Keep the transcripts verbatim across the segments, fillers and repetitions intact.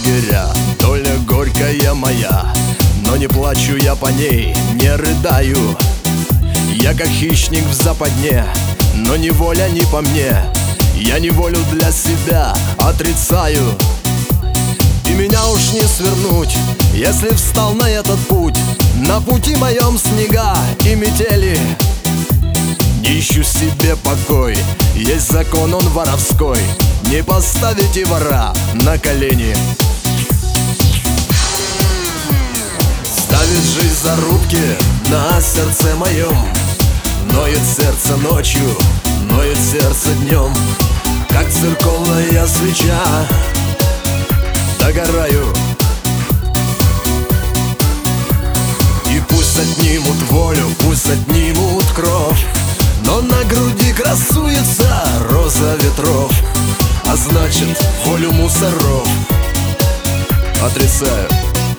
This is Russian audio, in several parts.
лагеря. Доля горькая моя, но не плачу я по ней, не рыдаю. Я как хищник в западне, но неволя не по мне. Я неволю для себя отрицаю. И меня уж не свернуть, если встал на этот путь. На пути моем снега и метели. Не ищу себе покой, есть закон, он воровской. Не поставите вора на колени. Ставит жизнь зарубки на сердце моем. Ноет сердце ночью, ноет сердце днем. Как церковная свеча догораю. И пусть отнимут волю, пусть отнимут кровь, но на груди красуется роза ветров. А значит, волю мусоров отрицаю.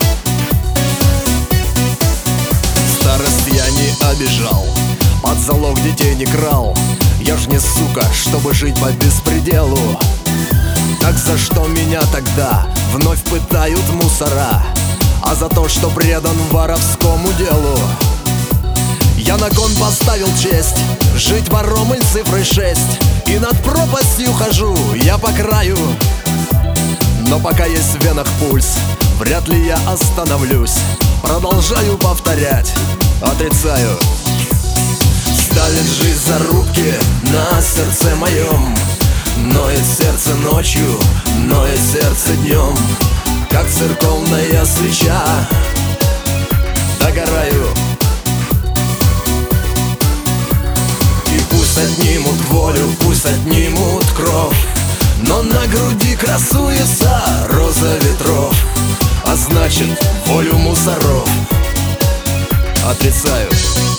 Старость я не обижал, под залог детей не крал. Я ж не сука, чтобы жить по беспределу. Так за что меня тогда вновь пытают мусора? А за то, что предан воровскому делу. Я на кон поставил честь, жить вором и цифрой шесть. И над пропастью хожу я по краю. Но пока есть в венах пульс, вряд ли я остановлюсь. Продолжаю повторять, отрицаю. Ставит жизнь зарубки на сердце моем. Ноет сердце ночью, ноет сердце днем. Как церковная свеча догораю. И пусть отнимут волю, пусть отнимут кровь, но на груди красуется роза ветров. А значит, волю мусоров отрицаю.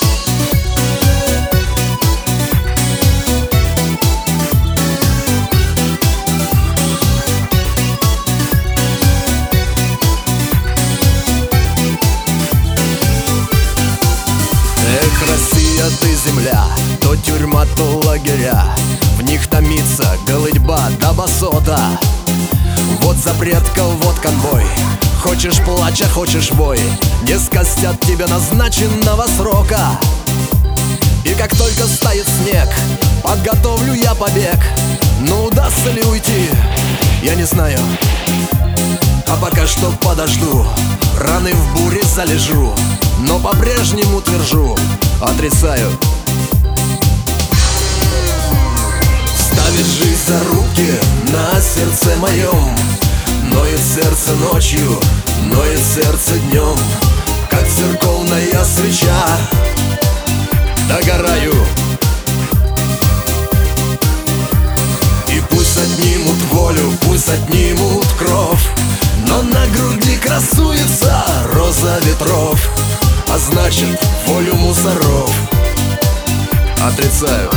Эх, Россия, ты земля, то тюрьма, то лагеря. В них томится голытьба до басота. Вот за предков, вот конвой. Хочешь плачь, а хочешь вой. Не скостят тебе назначенного срока. И как только стает снег, подготовлю я побег. Но удастся ли уйти, я не знаю. А пока что подожду, раны в буре залежу. Но по-прежнему твержу, отрицаю. Ставит жизнь зарубки на сердце моем. Ноет сердце ночью, ноет сердце днем. Как церковная свеча догораю. И пусть отнимут волю, пусть отнимут кровь, но на груди красуется роза ветров. А значит, волю мусоров отрицаю.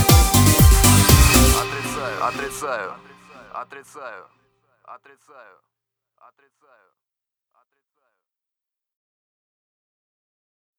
Отрицаю, отрицаю, отрицаю, отрицаю.